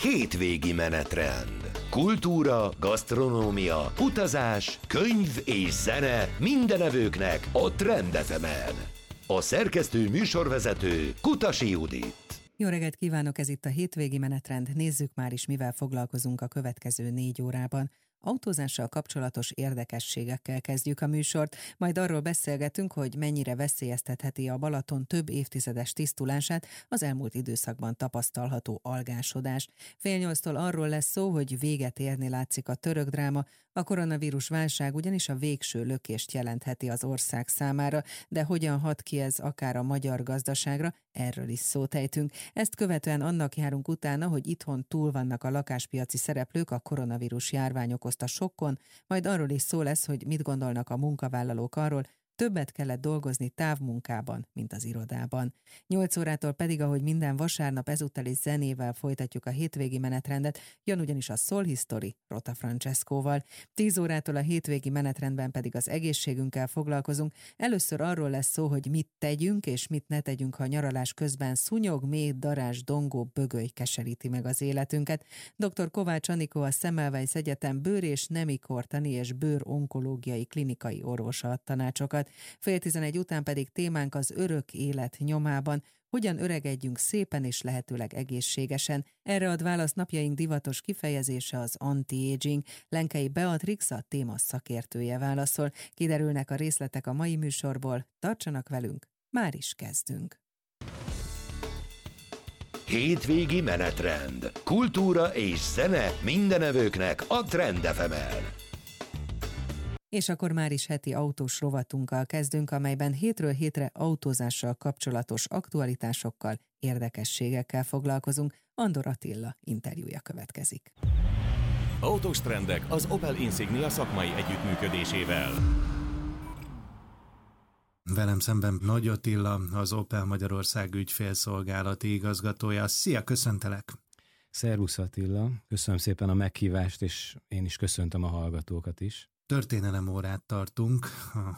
Hétvégi menetrend. Kultúra, gasztronómia, utazás, könyv és zene minden evőknek a Trend FM-en. A szerkesztő műsorvezető Kutasi Judit. Jó reggelt kívánok, ez itt a Hétvégi menetrend. Nézzük már is, mivel foglalkozunk a következő 4 órában. Autózással kapcsolatos érdekességekkel kezdjük a műsort, majd arról beszélgetünk, hogy mennyire veszélyeztetheti a Balaton több évtizedes tisztulását az elmúlt időszakban tapasztalható algásodás. 7:30-tól arról lesz szó, hogy véget érni látszik a török dráma, a koronavírus válság ugyanis a végső lökést jelentheti az ország számára, de hogyan hat ki ez akár a magyar gazdaságra, erről is szót ejtünk. Ezt követően annak járunk utána, hogy itthon túl vannak a lakáspiaci szereplők a koronavírus járvány okozta sokkon, majd arról is szó lesz, hogy mit gondolnak a munkavállalók arról, többet kellett dolgozni távmunkában, mint az irodában. 8 órától pedig, ahogy minden vasárnap, ezúttal is zenével folytatjuk a hétvégi menetrendet, jön ugyanis a Soul History Rota Francescóval. 10 órától a hétvégi menetrendben pedig az egészségünkkel foglalkozunk. Először arról lesz szó, hogy mit tegyünk és mit ne tegyünk, ha nyaralás közben szúnyog, méh, darázs, dongó, bögöly keseríti meg az életünket. Dr. Kovács Anikó, a Semmelweis Egyetem bőr- és nemikortani és bőr-onkológiai klinikai orvosa ad tanácsokat. 10:30 után pedig témánk az örök élet nyomában, hogyan öregedjünk szépen és lehetőleg egészségesen. Erre ad választ napjaink divatos kifejezése az anti-aging. Lenkei Beatrix, a téma szakértője válaszol. Kiderülnek a részletek a mai műsorból. Tartsanak velünk, már is kezdünk. Hétvégi menetrend. Kultúra és zene minden evőknek a Trend FM-en. És akkor már is heti autós rovatunkkal kezdünk, amelyben hétről hétre autózással kapcsolatos aktualitásokkal, érdekességekkel foglalkozunk. Andor Attila interjúja következik. Autós trendek az Opel Insignia szakmai együttműködésével. Velem szemben Nagy Attila, az Opel Magyarország ügyfélszolgálati igazgatója. Szia, köszöntelek! Szervusz Attila, köszönöm szépen a meghívást, és én is köszöntöm a hallgatókat is. Történelemórát tartunk,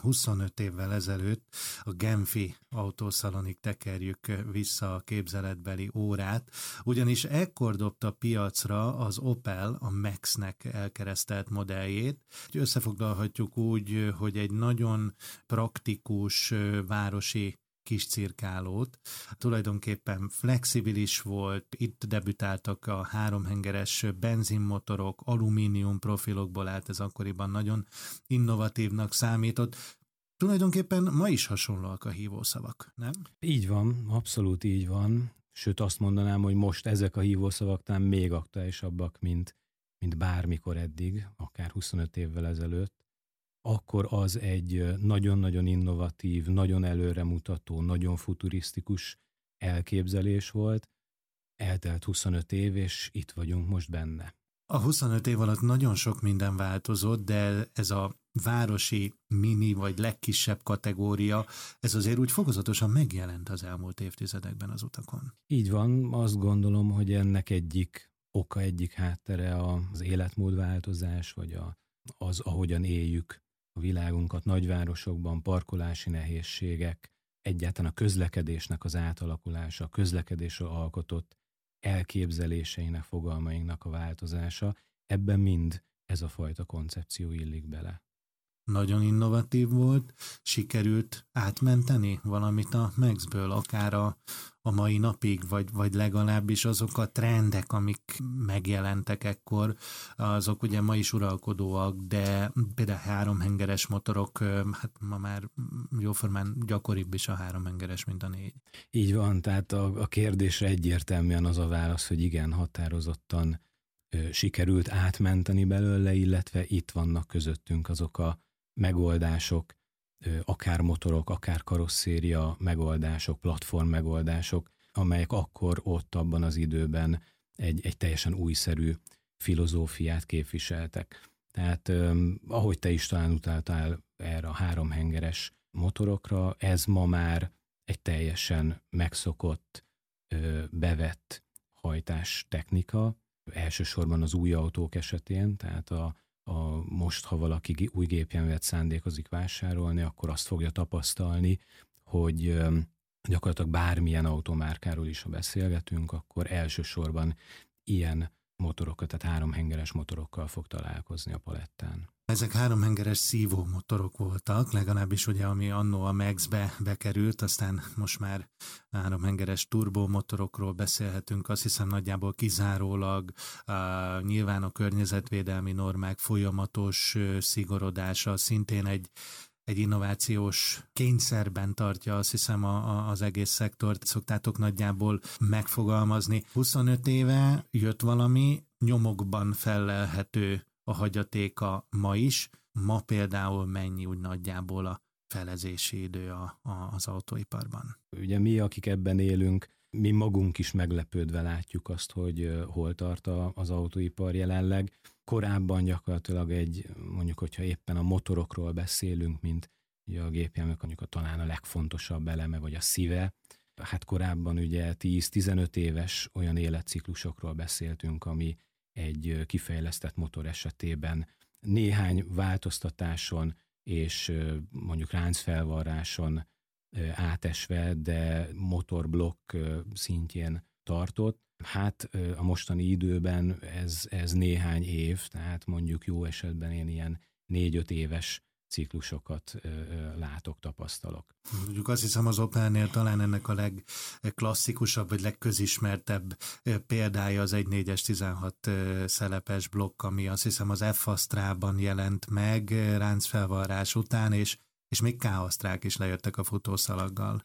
25 évvel ezelőtt a Genfi autószalonig tekerjük vissza a képzeletbeli órát, ugyanis ekkor dobta piacra az Opel a Max-nek elkeresztelt modelljét. Összefoglalhatjuk úgy, hogy egy nagyon praktikus városi kis cirkálót. Tulajdonképpen flexibilis volt, itt debütáltak a 3-hengeres benzinmotorok, alumínium profilokból állt, ez akkoriban nagyon innovatívnak számított. Tulajdonképpen ma is hasonlóak a hívószavak, nem? Így van, abszolút így van. Sőt, azt mondanám, hogy most ezek a hívószavak talán még aktuálisabbak, mint bármikor eddig, akár 25 évvel ezelőtt. Akkor az egy nagyon-nagyon innovatív, nagyon előremutató, nagyon futurisztikus elképzelés volt. Eltelt 25 év, és itt vagyunk most benne. A 25 év alatt nagyon sok minden változott, de ez a városi mini vagy legkisebb kategória, ez azért úgy fokozatosan megjelent az elmúlt évtizedekben az utakon. Így van, azt gondolom, hogy ennek egyik oka, egyik háttere az életmódváltozás, vagy az, ahogyan éljük a világunkat nagyvárosokban, parkolási nehézségek, egyáltalán a közlekedésnek az átalakulása, a közlekedésről alkotott elképzeléseinek, fogalmainknak a változása, ebben mind ez a fajta koncepció illik bele. Nagyon innovatív volt, sikerült átmenteni valamit a Maxből, akár a mai napig, vagy legalábbis azok a trendek, amik megjelentek ekkor, azok ugye ma is uralkodóak, de például 3-hengeres motorok, hát ma már jóformán gyakoribb is a 3-hengeres, mint a 4. Így van, tehát a kérdésre egyértelműen az a válasz, hogy igen, határozottan sikerült átmenteni belőle, illetve itt vannak közöttünk azok a megoldások, akár motorok, akár karosszéria megoldások, platform megoldások, amelyek akkor ott abban az időben egy teljesen újszerű filozófiát képviseltek. Tehát ahogy te is talán utaltál erre a 3-hengeres motorokra, ez ma már egy teljesen megszokott, bevett hajtás technika, elsősorban az új autók esetén, tehát most, ha valaki új gépjárművet szándékozik vásárolni, akkor azt fogja tapasztalni, hogy gyakorlatilag bármilyen automárkáról is, ha beszélgetünk, akkor elsősorban ilyen motorokkal, tehát 3 hengeres motorokkal fog találkozni a palettán. Ezek 3 hengeres szívómotorok voltak, legalábbis ugye, ami annó a Max-be bekerült, aztán most már 3 hengeres turbomotorokról beszélhetünk, azt hiszem nagyjából kizárólag nyilván a környezetvédelmi normák folyamatos szigorodása szintén egy innovációs kényszerben tartja, azt hiszem, az egész szektort. Szoktátok nagyjából megfogalmazni. 25 éve jött valami, nyomokban fellelhető a hagyatéka ma is. Ma például mennyi úgy nagyjából a felezési idő az autóiparban? Ugye mi, akik ebben élünk, mi magunk is meglepődve látjuk azt, hogy hol tart az autóipar jelenleg. Korábban gyakorlatilag mondjuk, hogyha éppen a motorokról beszélünk, mint ugye a gépjárműnek mondjuk talán a legfontosabb eleme, vagy a szíve, hát korábban ugye 10-15 éves olyan életciklusokról beszéltünk, ami egy kifejlesztett motor esetében néhány változtatáson és mondjuk ráncfelvarráson átesve, de motorblokk szintjén tartott. Hát a mostani időben ez néhány év, tehát mondjuk jó esetben én ilyen 4-5 éves ciklusokat látok, tapasztalok. Mondjuk azt hiszem az Opelnél talán ennek a legklasszikusabb, vagy legközismertebb példája az 1.4-es 16 szelepes blokk, ami azt hiszem az F-Astrában jelent meg ráncfelvarrás után, és még K-Astrák is lejöttek a futószalaggal.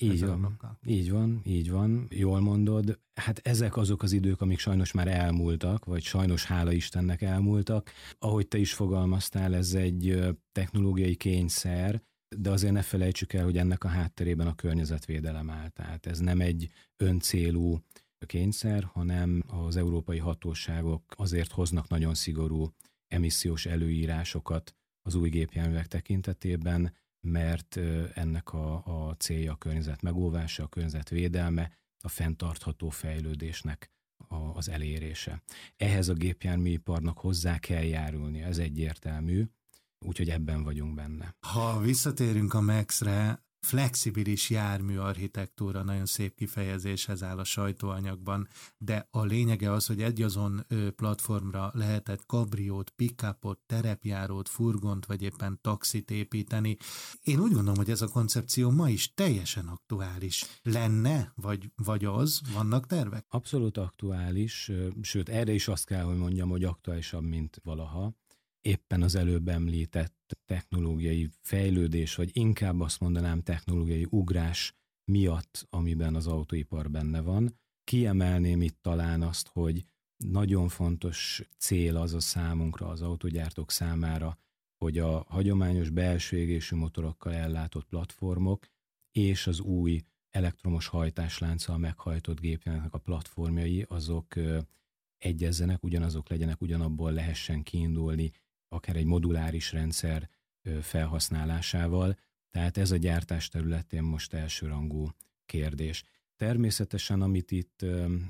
Így van, jól mondod. Hát ezek azok az idők, amik sajnos már elmúltak, vagy sajnos hála Istennek elmúltak. Ahogy te is fogalmaztál, ez egy technológiai kényszer, de azért ne felejtsük el, hogy ennek a hátterében a környezetvédelem áll. Tehát ez nem egy öncélú kényszer, hanem az európai hatóságok azért hoznak nagyon szigorú emissziós előírásokat az új gépjárművek tekintetében, mert ennek a célja a környezet megóvása, a környezet védelme, a fenntartható fejlődésnek az elérése. Ehhez a gépjárműiparnak hozzá kell járulni, ez egyértelmű, úgyhogy ebben vagyunk benne. Ha visszatérünk a Max-re, flexibilis jármű architektúra, nagyon szép kifejezéshez áll a sajtóanyagban, de a lényege az, hogy egyazon platformra lehetett kabriót, pick-upot, terepjárót, furgont, vagy éppen taxit építeni. Én úgy gondolom, hogy ez a koncepció ma is teljesen aktuális lenne, vagy az? Vannak tervek? Abszolút aktuális, sőt erre is azt kell, hogy mondjam, hogy aktuálisabb, mint valaha. Éppen az előbb említett technológiai fejlődés, vagy inkább azt mondanám technológiai ugrás miatt, amiben az autóipar benne van. Kiemelném itt talán azt, hogy nagyon fontos cél az a számunkra, az autógyártók számára, hogy a hagyományos belső égésű motorokkal ellátott platformok és az új elektromos hajtáslánccal meghajtott gépjárműveknek a platformjai, azok egyezzenek, ugyanazok legyenek, ugyanabból lehessen kiindulni, akár egy moduláris rendszer felhasználásával. Tehát ez a gyártás területén most elsőrangú kérdés. Természetesen, amit itt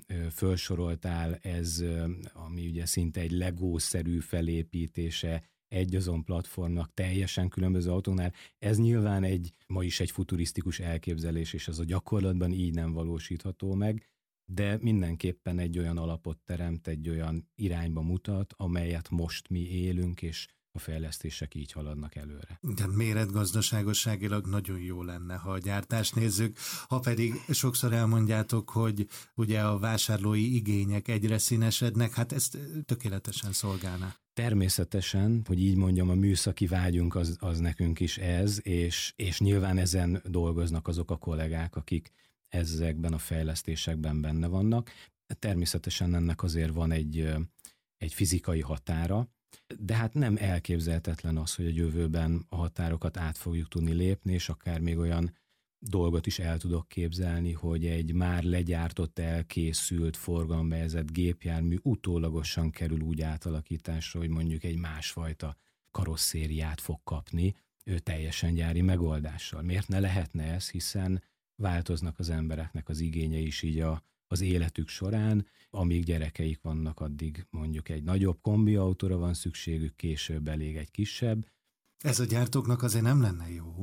felsoroltál, ez, ami ugye szinte egy Lego-szerű felépítése egyazon platformnak teljesen különböző autónál, ez nyilván ma is egy futurisztikus elképzelés, és az a gyakorlatban így nem valósítható meg, de mindenképpen egy olyan alapot teremt, egy olyan irányba mutat, amelyet most mi élünk, és a fejlesztések így haladnak előre. De méretgazdaságosságilag nagyon jó lenne, ha a gyártást nézzük, ha pedig sokszor elmondjátok, hogy ugye a vásárlói igények egyre színesednek, hát ezt tökéletesen szolgálná. Természetesen, hogy így mondjam, a műszaki vágyunk az nekünk is ez, és nyilván ezen dolgoznak azok a kollégák, akik ezekben a fejlesztésekben benne vannak. Természetesen ennek azért van egy fizikai határa, de hát nem elképzelhetetlen az, hogy a jövőben a határokat át fogjuk tudni lépni, és akár még olyan dolgot is el tudok képzelni, hogy egy már legyártott, elkészült, forgalomba helyezett gépjármű utólagosan kerül úgy átalakításra, hogy mondjuk egy másfajta karosszériát fog kapni, teljesen gyári megoldással. Miért ne lehetne ez, hiszen változnak az embereknek az igényei is így az életük során, amíg gyerekeik vannak, addig mondjuk egy nagyobb kombiautóra van szükségük, később elég egy kisebb. Ez a gyártóknak azért nem lenne jó,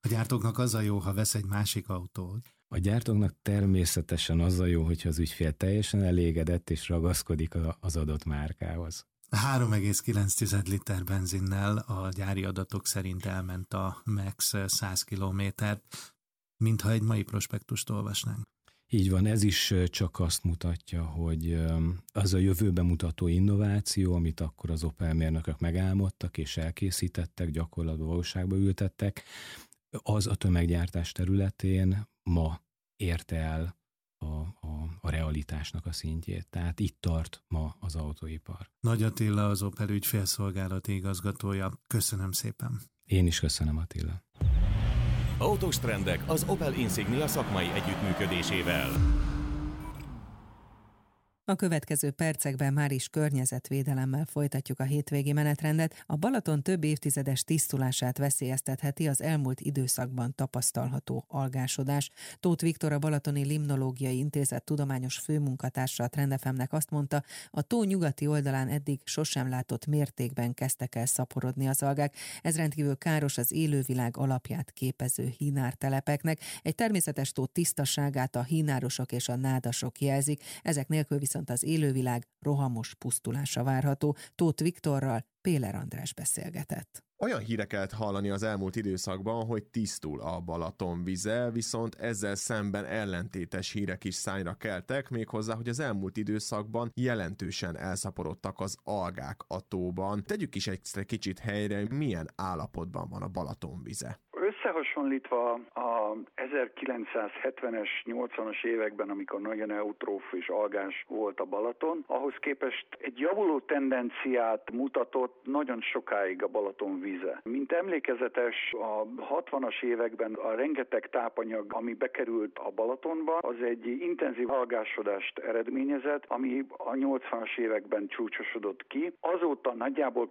A gyártóknak az a jó, ha vesz egy másik autót. A gyártóknak természetesen az a jó, hogyha az ügyfél teljesen elégedett és ragaszkodik az adott márkához. 3,9 liter benzinnel a gyári adatok szerint elment a Max 100 kilométert, mintha egy mai prospektust olvasnánk. Így van, ez is csak azt mutatja, hogy az a jövőbe mutató innováció, amit akkor az Opel mérnökök megálmodtak és elkészítettek, gyakorlatban valóságba ültettek, az a tömeggyártás területén ma érte el a realitásnak a szintjét. Tehát itt tart ma az autóipar. Nagy Attila, az Opel ügyfélszolgálati igazgatója. Köszönöm szépen. Én is köszönöm, Attila. Autós trendek az Opel Insignia szakmai együttműködésével. A következő percekben már is környezetvédelemmel folytatjuk a hétvégi menetrendet. A Balaton több évtizedes tisztulását veszélyeztetheti az elmúlt időszakban tapasztalható algásodás. Tóth Viktor, a Balatoni Limnológiai Intézet tudományos főmunkatársa a Trend FM-nek azt mondta, a tó nyugati oldalán eddig sosem látott mértékben kezdtek el szaporodni az algák. Ez rendkívül káros az élővilág alapját képező hínártelepeknek. Egy természetes tó tisztaságát a hínárosok és a nádasok jelzik, ezek nélkül viszont az élővilág rohamos pusztulása várható. Tóth Viktorral Péler András beszélgetett. Olyan híreket hallani az elmúlt időszakban, hogy tisztul a Balaton vize, viszont ezzel szemben ellentétes hírek is szányra keltek, méghozzá, hogy az elmúlt időszakban jelentősen elszaporodtak az algák a tóban. Tegyük is egy kicsit helyre, milyen állapotban van a Balaton vize. Összehasonlítva a 1970-es, 80-as években, amikor nagyon eutróf és algás volt a Balaton, ahhoz képest egy javuló tendenciát mutatott nagyon sokáig a Balaton vize. Mint emlékezetes, a 60-as években a rengeteg tápanyag, ami bekerült a Balatonba, az egy intenzív algásodást eredményezett, ami a 80-as években csúcsosodott ki. Azóta nagyjából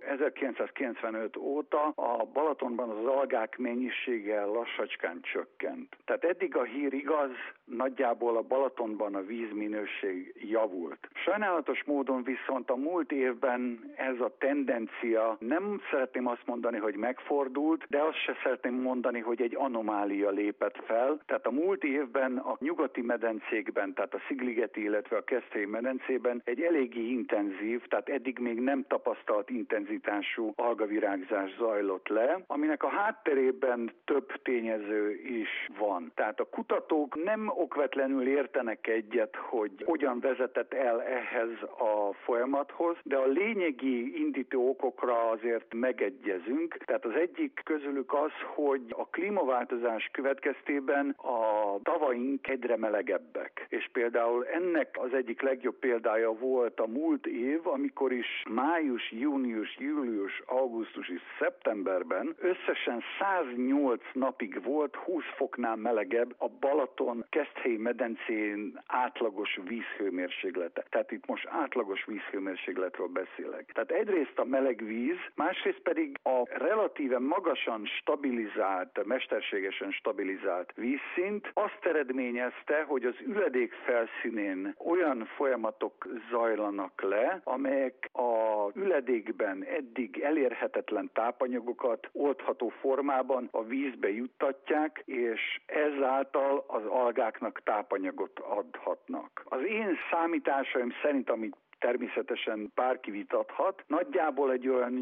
1995 óta a Balatonban az algák mennyisége lassacskán csökkent. Tehát eddig a hír igaz, nagyjából a Balatonban a vízminőség javult. Sajnálatos módon viszont a múlt évben ez a tendencia, nem szeretném azt mondani, hogy megfordult, de azt se szeretném mondani, hogy egy anomália lépett fel. Tehát a múlt évben a nyugati medencékben, tehát a Szigligeti, illetve a Keszthelyi medencében egy eléggé intenzív, tehát eddig még nem tapasztalt intenzitású algavirágzás zajlott le, aminek a hátterében több tényező is van. Tehát a kutatók nem okvetlenül értenek egyet, hogy hogyan vezetett el ehhez a folyamathoz, de a lényegi indító okokra azért megegyezünk. Tehát az egyik közülük az, hogy a klímaváltozás következtében a tavaink egyre melegebbek. És például ennek az egyik legjobb példája volt a múlt év, amikor is május, június, július, augusztus és szeptemberben összesen 108 napig volt 20 foknál melegebb a Balaton Keszthelyi medencén átlagos vízhőmérséklete. Tehát itt most átlagos vízhőmérsékletről beszélek. Tehát egyrészt a meleg víz, másrészt pedig a relatíve magasan stabilizált, mesterségesen stabilizált vízszint azt eredményezte, hogy az üledék felszínén olyan folyamatok zajlanak le, amelyek a üledékben eddig elérhetetlen tápanyagokat oldható formában a vízbe juttatják, és ezáltal az algáknak tápanyagot adhatnak. Az én számításaim szerint, amit természetesen bárki vitathat, nagyjából egy olyan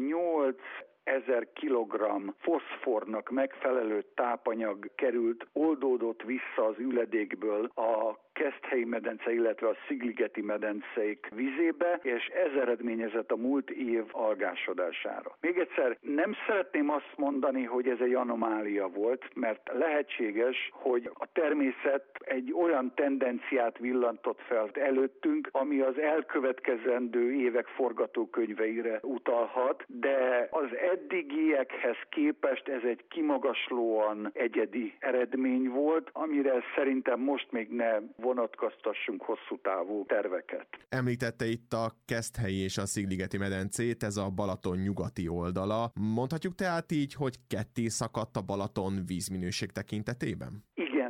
8000 kilogramm foszfornak megfelelő tápanyag oldódott vissza az üledékből a Keszthelyi medence, illetve a Szigligeti medencék vizébe, és ez eredményezett a múlt év algásodására. Még egyszer, nem szeretném azt mondani, hogy ez egy anomália volt, mert lehetséges, hogy a természet egy olyan tendenciát villantott fel előttünk, ami az elkövetkezendő évek forgatókönyveire utalhat, de az eddigiekhez képest ez egy kimagaslóan egyedi eredmény volt, amire szerintem most még ne vonatkoztassunk hosszú távú terveket. Említette itt a Keszthelyi és a Szigligeti medencét, ez a Balaton nyugati oldala. Mondhatjuk tehát így, hogy ketté szakadt a Balaton vízminőség tekintetében? Igen,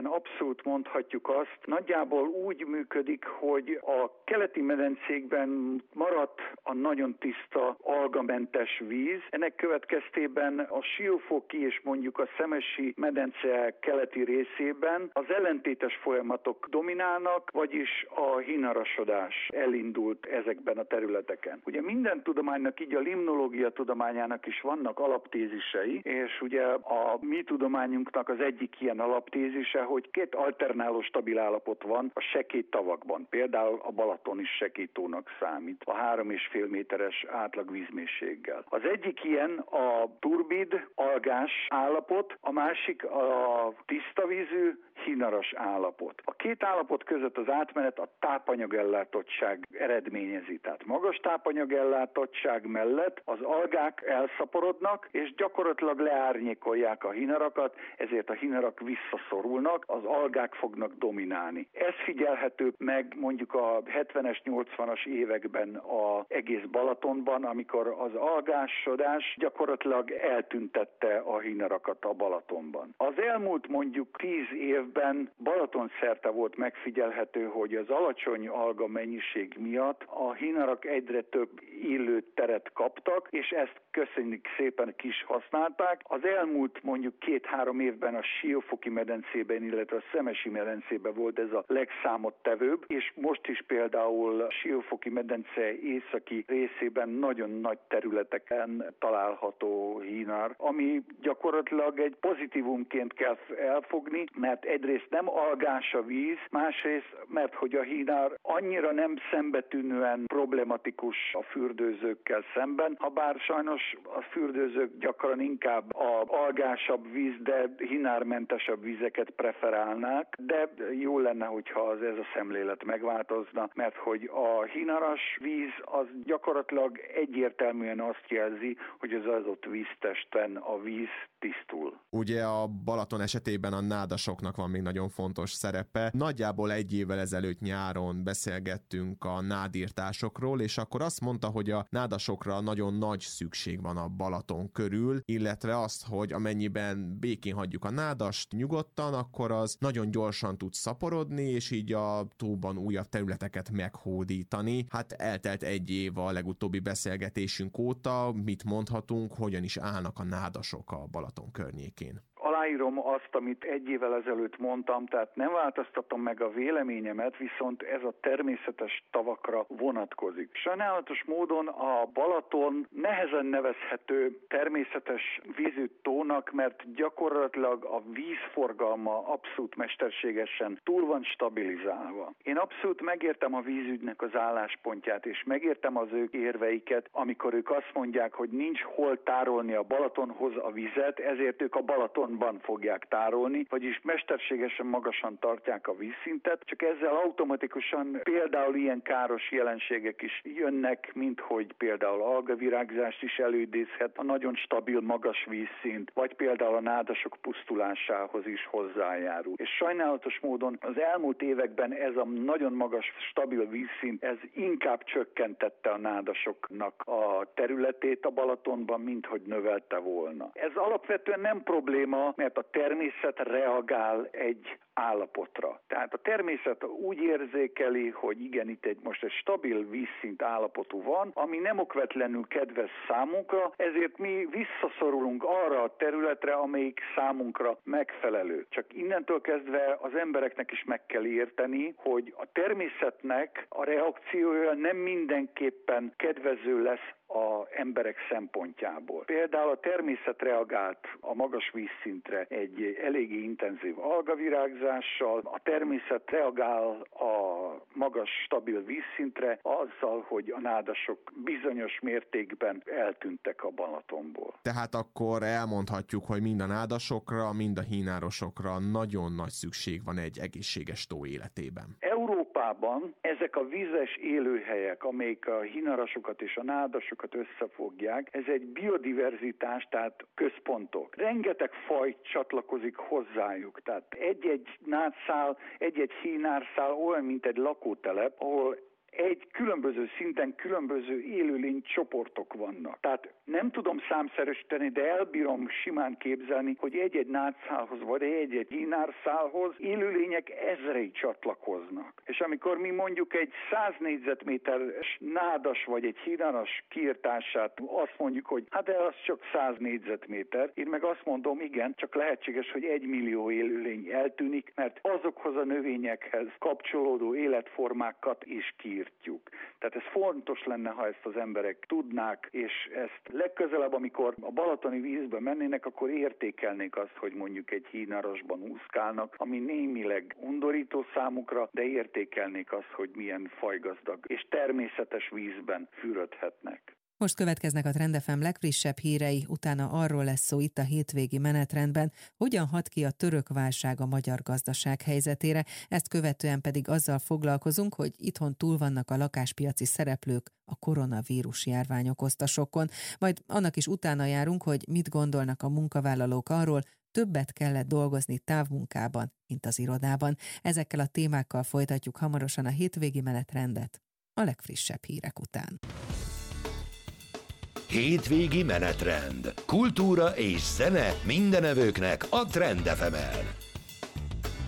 esetében abszolút mondhatjuk azt, nagyjából úgy működik, hogy a keleti medencékben maradt a nagyon tiszta algamentes víz. Ennek következtében a Siófoki és mondjuk a Szemesi medence keleti részében az ellentétes folyamatok dominálnak, vagyis a hínarasodás elindult ezekben a területeken. Ugye minden tudománynak, így a limnológia tudományának is vannak alaptézisei, és ugye a mi tudományunknak az egyik ilyen alaptézise, hogy két alternáló stabil állapot van a sekély tavakban. Például a Balaton is sekély tónak számít, a 3,5 méteres átlag vízmélységgel. Az egyik ilyen a turbid, algás állapot, a másik a tiszta vízű, hínaras állapot. A két állapot között az átmenet a tápanyagellátottság eredményezi. Tehát magas tápanyagellátottság mellett az algák elszaporodnak, és gyakorlatilag leárnyékolják a hínarakat, ezért a hínarak visszaszorulnak, az algák fognak dominálni. Ez figyelhető meg mondjuk a 70-es, 80-as években az egész Balatonban, amikor az algásodás gyakorlatilag eltüntette a hínarakat a Balatonban. Az elmúlt mondjuk 10 évben Balaton szerte volt megfigyelhető, hogy az alacsony alga mennyiség miatt a hínarak egyre több élő teret kaptak, és ezt köszönjük szépen ki is használták. Az elmúlt mondjuk 2-3 évben a Siófoki medencében, illetve a Szemesi medencében volt ez a legszámottevőbb, és most is például a Siófoki medence északi részében nagyon nagy területeken található hínar, ami gyakorlatilag egy pozitívumként kell elfogni, mert egyrészt nem algás a víz, másrészt, mert hogy a hínár annyira nem szembetűnően problematikus a fürdőzőkkel szemben, habár sajnos a fürdőzők gyakran inkább a algásabb víz, de hínármentesebb vizeket preferálnák, de jó lenne, hogyha ez a szemlélet megváltozna, mert hogy a hínaras víz az gyakorlatilag egyértelműen azt jelzi, hogy az adott víztesten a víz tisztul. Ugye a Balaton esetében a nádasoknak van még nagyon fontos szerepe. Nagyjából 1 évvel ezelőtt nyáron beszélgettünk a nádírtásokról, és akkor azt mondta, hogy a nádasokra nagyon nagy szükség van a Balaton körül, illetve azt, hogy amennyiben békén hagyjuk a nádast nyugodtan, akkor az nagyon gyorsan tud szaporodni, és így a tóban újabb területeket meghódítani. Hát eltelt 1 év a legutóbbi beszélgetésünk óta, mit mondhatunk, hogyan is állnak a nádasok a Balaton környékén? Aláírom azt, amit 1 évvel ezelőtt mondtam, tehát nem változtatom meg a véleményemet, viszont ez a természetes tavakra vonatkozik. Sajnálatos módon a Balaton nehezen nevezhető természetes vízű tónak, mert gyakorlatilag a vízforgalma abszolút mesterségesen túl van stabilizálva. Én abszolút megértem a vízügynek az álláspontját, és megértem az ők érveiket, amikor ők azt mondják, hogy nincs hol tárolni a Balatonhoz a vizet, ezért ők a Balatonban fogják tárolni, vagyis mesterségesen magasan tartják a vízszintet, csak ezzel automatikusan például ilyen káros jelenségek is jönnek, mint hogy például algavirágzást is előidézhet, a nagyon stabil magas vízszint, vagy például a nádasok pusztulásához is hozzájárul. És sajnálatos módon az elmúlt években ez a nagyon magas stabil vízszint, ez inkább csökkentette a nádasoknak a területét a Balatonban, mint hogy növelte volna. Ez alapvetően nem probléma, mert a természet reagál egy állapotra. Tehát a természet úgy érzékeli, hogy igen, itt most egy stabil vízszint állapotú van, ami nem okvetlenül kedves számunkra, ezért mi visszaszorulunk arra a területre, amelyik számunkra megfelelő. Csak innentől kezdve az embereknek is meg kell érteni, hogy a természetnek a reakciója nem mindenképpen kedvező lesz az emberek szempontjából. Például a természet reagált a magas vízszintre egy eléggé intenzív algavirágzással, a természet reagál a magas stabil vízszintre azzal, hogy a nádasok bizonyos mértékben eltűntek a Balatonból. Tehát akkor elmondhatjuk, hogy mind a nádasokra, mind a hínárosokra nagyon nagy szükség van egy egészséges tó életében. Európában ezek a vízes élőhelyek, amelyek a hínarasokat és a nádasokat összefogják, ez egy biodiverzitás, tehát központok. Rengeteg faj csatlakozik hozzájuk, tehát egy-egy nádszál, egy-egy hínárszál olyan, mint egy lakótelep, ahol egy különböző szinten különböző élőlény csoportok vannak. Tehát nem tudom számszerűsíteni, de elbírom simán képzelni, hogy egy-egy nátszálhoz vagy egy-egy hínárszálhoz élőlények ezrei csatlakoznak. És amikor mi mondjuk egy 100 négyzetméteres nádas vagy egy hínáras kiirtását azt mondjuk, hogy hát de az csak 100 négyzetméter, én meg azt mondom, igen, csak lehetséges, hogy 1 millió élőlény eltűnik, mert azokhoz a növényekhez kapcsolódó életformákat is kiirtjuk. Tehát ez fontos lenne, ha ezt az emberek tudnák, és ezt legközelebb, amikor a balatoni vízbe mennének, akkor értékelnék azt, hogy mondjuk egy hínárasban úszkálnak, ami némileg undorító számukra, de értékelnék azt, hogy milyen fajgazdag és természetes vízben fürödhetnek. Most következnek a Trend FM legfrissebb hírei, utána arról lesz szó itt a hétvégi menetrendben, hogyan hat ki a török válság a magyar gazdaság helyzetére, ezt követően pedig azzal foglalkozunk, hogy itthon túl vannak a lakáspiaci szereplők a koronavírus járvány okozta sokkon, majd annak is utána járunk, hogy mit gondolnak a munkavállalók arról, többet kellett dolgozni távmunkában, mint az irodában. Ezekkel a témákkal folytatjuk hamarosan a hétvégi menetrendet a legfrissebb hírek után. Hétvégi menetrend. Kultúra és zene mindenevőknek a Trend FM-en.